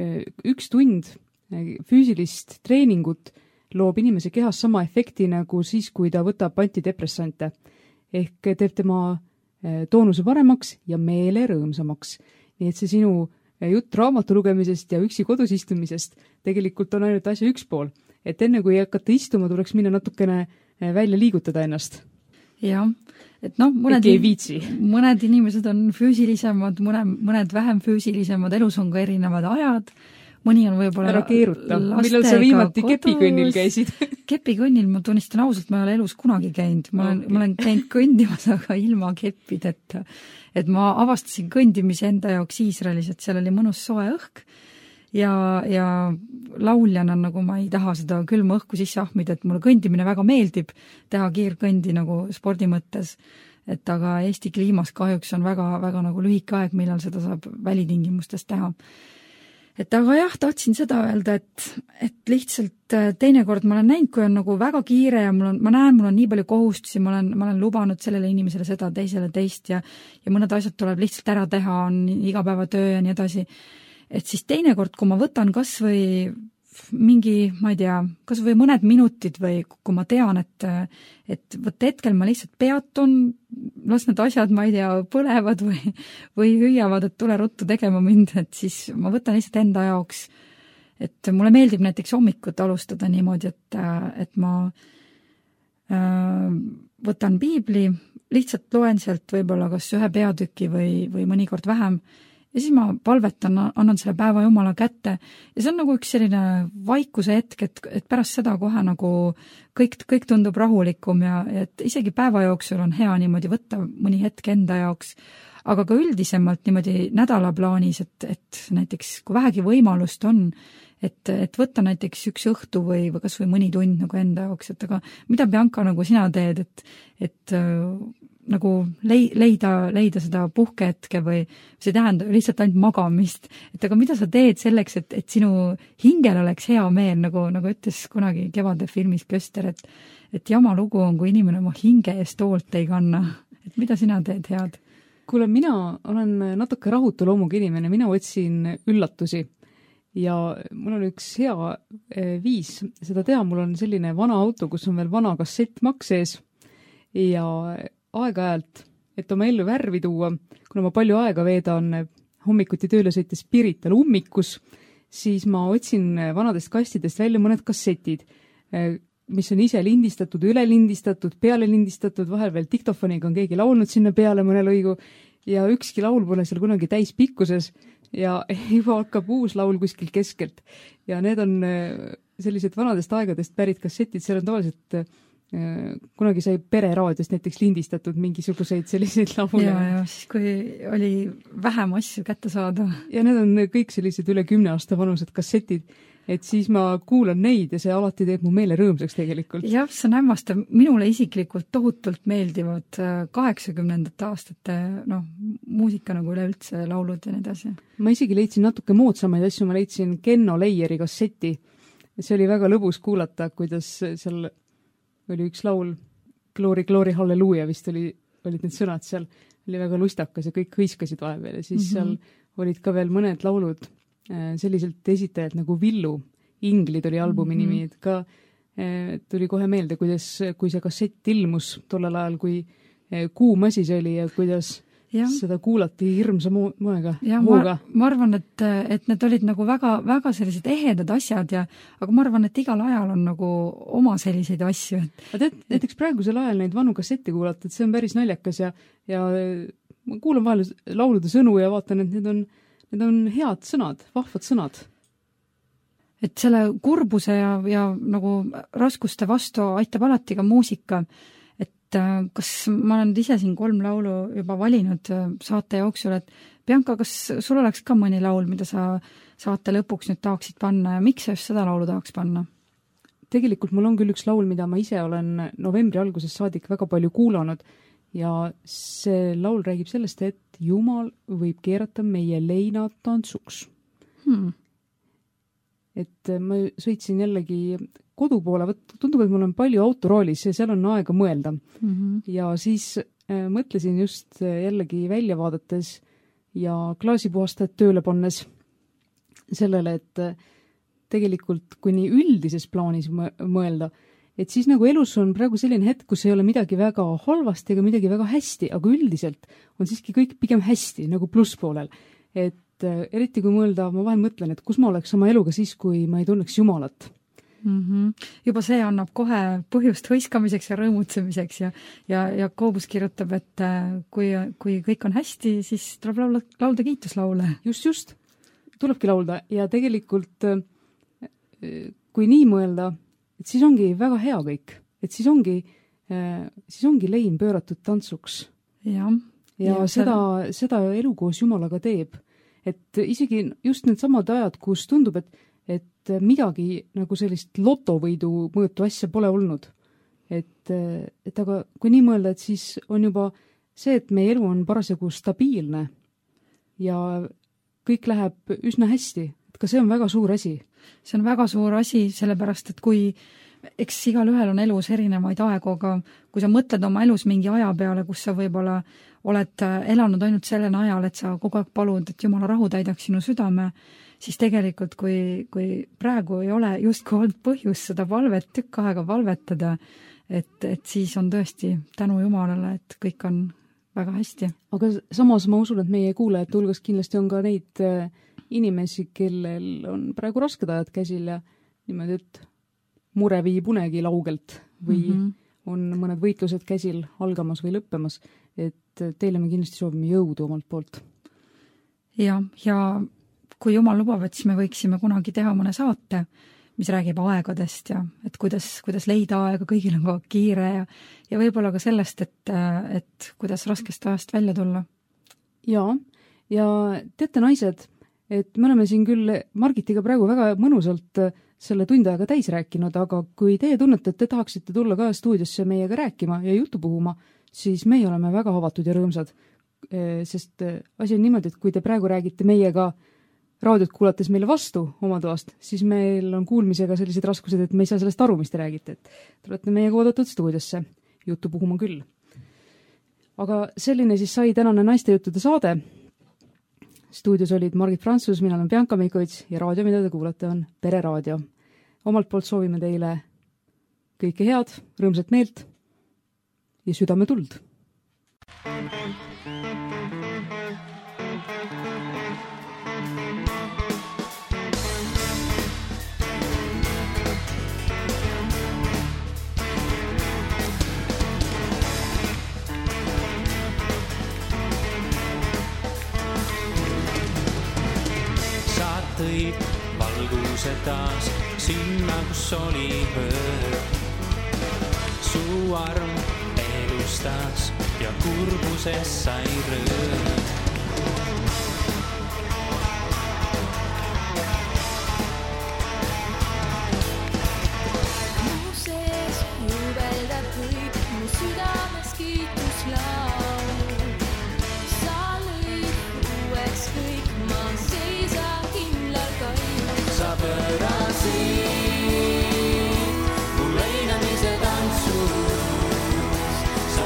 1 tund füüsilist treeningut loob inimese kehas sama efekti nagu siis, kui ta võtab antidepressante. Ehk teeb tema toonuse paremaks ja meele rõõmsamaks. Nii et see sinu jutt raamatu lugemisest ja üksi kodus istumisest tegelikult on ainult asja üks pool. Et enne kui hakata istuma, tuleks minna natukene välja liigutada ennast. Jah, et mõned inimesed on füüsilisemad, mõned vähem füüsilisemad, elus on ka erinevad ajad, mõni on võib-olla ära keeruta, millal sa viimati kepikõnnil käisid? Kepikõnnil ma tunnistan ausalt, ma ei ole elus kunagi käinud, ma olen käinud kõndimas, aga ilma keppideta. Et ma avastasin kõndimise enda jaoks Iisraelis, et seal oli mõnus soe õhk ja lauljana nagu ma ei taha seda külma õhku sisse ahmida, et mulle kõndimine väga meeldib teha kiirkõndi nagu spordi mõttes, et aga Eesti kliimas kahjuks on väga nagu lühike aeg, millal seda saab välitingimustes teha. Et aga jah, tahtsin seda öelda, et lihtsalt teinekord ma olen näinud, kui on nagu väga kiire ja ma näen, mul on nii palju kohustusi, ma olen lubanud sellele inimesele seda, teisele teist ja mõned asjad tuleb lihtsalt ära teha, on igapäevatöö ja nii edasi. Et siis teinekord, kui ma võtan kas või mingi, ma ei tea, kas või mõned minutid või kui ma tean, et võtta hetkel ma lihtsalt peatun, las need asjad, ma ei tea, põlevad või hüüavad, et tule ruttu tegema mind, et siis ma võtan lihtsalt enda jaoks, et mulle meeldib näiteks hommikut alustada niimoodi, et ma võtan piibli, lihtsalt loen sealt võib-olla kas ühe peatüki või mõnikord vähem, ja siis ma palvetan, annan selle päeva Jumala kätte ja see on nagu üks selline vaikuse hetk, et pärast seda kohe nagu kõik tundub rahulikum ja et isegi päeva jooksul on hea niimoodi võtta mõni hetk enda jaoks, aga ka üldisemalt niimoodi nädalaplaanis, et näiteks kui vähegi võimalust on, et võtta näiteks üks õhtu või kas või mõni tund nagu enda jaoks, et aga mida Bianca nagu sina teed, et nagu leida seda puhkehetke või see tähendab lihtsalt ainult magamist, et aga mida sa teed selleks, et sinu hingel oleks hea meel, nagu ütles kunagi Kevade filmis Köster, et jama lugu on, kui inimene oma hinge eest hoolt ei kanna, et mida sina teed head? Kuule, mina olen natuke rahutu loomuga inimene, mina otsin üllatusi ja mul on üks hea viis seda teha, mul on selline vana auto, kus on veel vana kassettmaks sees ja aeg-ajalt, et oma ellu värvi tuua, kuna ma palju aega veedan hommikuti tööle sõites Pirital ummikus, siis ma otsin vanadest kastidest välja mõned kassetid. mis on ise lindistatud, üle lindistatud, peale lindistatud, vahel veel diktofoniga on keegi laulnud sinna peale mõne lõigu ja ükski laul pole seal kunagi täispikkuses ja juba hakkab uus laul kuskil keskelt. Ja need on sellised vanadest aegadest pärit kassetid, seal on tavaliselt kunagi sai pereraadiost näiteks lindistatud mingisuguseid selliseid laule. Ja siis kui oli vähem asju kätte saada. Ja need on kõik sellised üle 10 aasta vanused kassetid, et siis ma kuulan neid ja see alati teeb mu meele rõõmsaks tegelikult. Jah, see on hämmastav. Minule isiklikult tohutult meeldivad 80. aastate muusika nagu üleüldse laulud ja nii edasi. Ma isegi leidsin natuke moodsamaid asju, ma leidsin Kenno Leieri kasseti. See oli väga lõbus kuulata, kuidas seal oli üks laul, Glory, Glory, Halleluuja vist olid need sõnad seal, oli väga lustakas ja kõik hõiskasid vahepeal ja siis seal olid ka veel mõned laulud selliselt esitajad nagu Villu, Inglid oli albumi nimi, et ka tuli kohe meelde, kuidas, kui see kassett ilmus tollel ajal, kui kuum asi see oli ja kuidas seda kuulati hirmsa moega, hooga. Ma arvan, et need olid nagu väga, väga sellised ehedad asjad aga ma arvan, et igal ajal on nagu oma selliseid asju. Näiteks praegusel ajal neid vanu kassette kuulata, et see on päris naljakas ja ma kuulan vahel laulude sõnu ja vaatan, et need on head sõnad, vahvad sõnad. Et selle kurbuse ja nagu raskuste vastu aitab alati ka muusika. Kas ma olen ise siin 3 laulu juba valinud saate jooksul, et Bianca, kas sul oleks ka mõni laul, mida sa saate lõpuks nüüd tahaksid panna ja miks sa just seda laulu tahaks panna? Tegelikult mul on küll üks laul, mida ma ise olen novembri alguses saadik väga palju kuulanud ja see laul räägib sellest, et Jumal võib keerata meie leinad tantsuks. Et ma sõitsin jällegi kodu poole, tundub, et mul on palju autoroolis ja seal on aega mõelda. Ja siis mõtlesin just jällegi välja vaadates ja klaasipuhastajad tööle pannes sellele, et tegelikult kui nii üldises plaanis mõelda, et siis nagu elus on praegu selline hetk, kus ei ole midagi väga halvasti ega midagi väga hästi, aga üldiselt on siiski kõik pigem hästi, nagu plusspoolel. Et eriti kui mõelda, ma vahel mõtlen, et kus ma oleks oma eluga siis, kui ma ei tunneks Jumalat. Juba see annab kohe põhjust hõiskamiseks ja rõõmutsemiseks ja Koobus kirjutab, et kui kõik on hästi, siis tuleb laulda kiituslaule. Just. Tulebki laulda ja tegelikult kui nii mõelda, et siis ongi väga hea kõik. Et siis ongi lein pööratud tantsuks. Ja seda elu koos Jumalaga teeb. Et isegi just need samad ajad, kus tundub, et midagi nagu sellist lotovõidu mõõtu asja pole olnud. Et aga kui nii mõelda, et siis on juba see, et meie elu on parasjagu stabiilne ja kõik läheb üsna hästi. Et ka see on väga suur asi. See on väga suur asi, sellepärast, et eks igal ühel on elus erinevaid aegu, aga kui sa mõtled oma elus mingi aja peale, kus sa võib-olla oled elanud ainult sellel ajal, et sa kogu aeg palud, et Jumala rahu täidaks sinu südame, siis tegelikult, kui praegu ei ole justkui olnud põhjus seda palvet tükk aega palvetada, et siis on tõesti tänu Jumalale, et kõik on väga hästi. Aga samas ma usun, et meie kuulajate hulgas kindlasti on ka neid inimesi, kellel on praegu rasked ajad käsil ja niimoodi, et mure viib unegi laugelt või on mõned võitlused käsil algamas või lõppemas, et teile me kindlasti soovime jõudu omalt poolt. Ja kui Jumal lubab, et siis me võiksime kunagi teha mõne saate, mis räägib aegadest ja et kuidas leida aega, kõigil on ka kiire ja võib-olla ka sellest, et kuidas raskest ajast välja tulla. Ja teate naised, et me oleme siin küll Margitiga praegu väga mõnusalt selle tund aega täis rääkinud, aga kui teie tunnete, et te tahaksite tulla ka stuudiosse meiega rääkima ja juttu puhuma, siis meie oleme väga avatud ja rõõmsad. Sest asi on niimoodi, et kui te praegu räägite meiega raadiot kuulates meile vastu oma toast, siis meil on kuulmisega sellised raskused, et me ei saa sellest aru, mis te räägite. Et te olete meiega oodatud stuudiosse juttu puhuma küll. Aga selline siis sai tänane naistejuttude saade. Stuudios olid Margit Prantsus, mina olen Bianca Mikovits ja raadio, mida te kuulate, on Pereraadio. Omalt poolt soovime teile kõike head, rõõmsat meelt ja südametuld. palvuse taas sinna, kus oli öö. Su arm elustas ja kurbuses sai röö. Südames kiituslaul, sa lõid uueks kõik, ma seisa kindlal kainul. Sa pöörasid mu leinamise tantsus, sa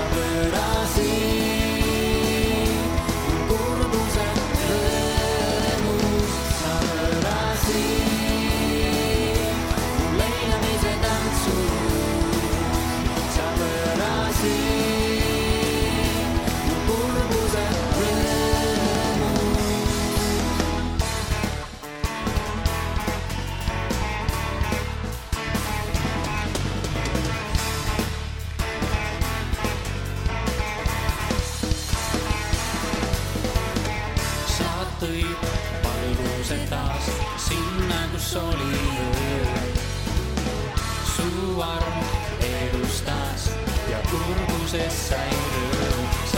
pöörasid mu kurbuse rõõmus, sa pöörasid mu leinamise tantsus, sa pöörasid mu kurbuse rõõmus. Sa tõid palvuse taas sinna, kus oli öö. Su arm elustas ja kurbuses sai röö. Sa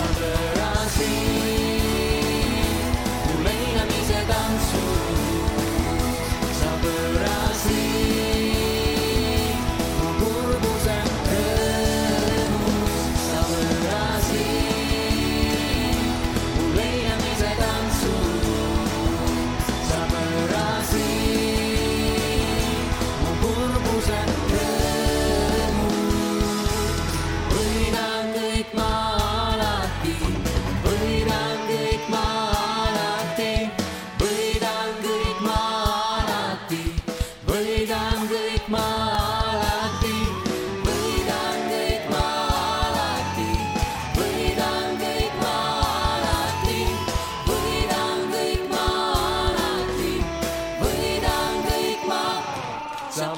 pöörasid mu leinamise tantsus, sa pöörasid mu kurbuse rõõmus, sa pöörasid mu leinamise tantsus, sa pöörasid mu kurbuse rõõmus. Võidan kõik ma alati, võidan kõik ma alati, võidan kõik ma alati, võidan kõik ma alati, võidan kõik ma alati, võidan kõik ma alati, võidan kõik ma alati, võidan kõik ma. Sa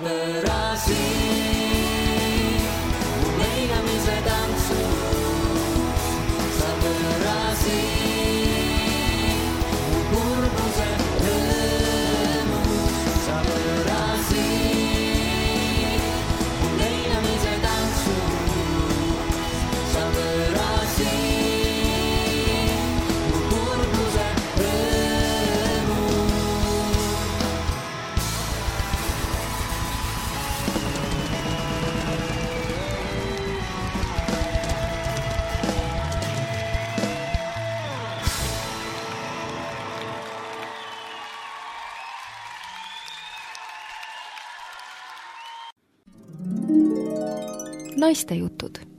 pöörasid mu leinamise tantsus, sa pöörasid mu kurbuse rõõmus, sa pöörasid mu leinamise tantsus, sa pöörasid mu kurbuse rõõmus. Naistejutud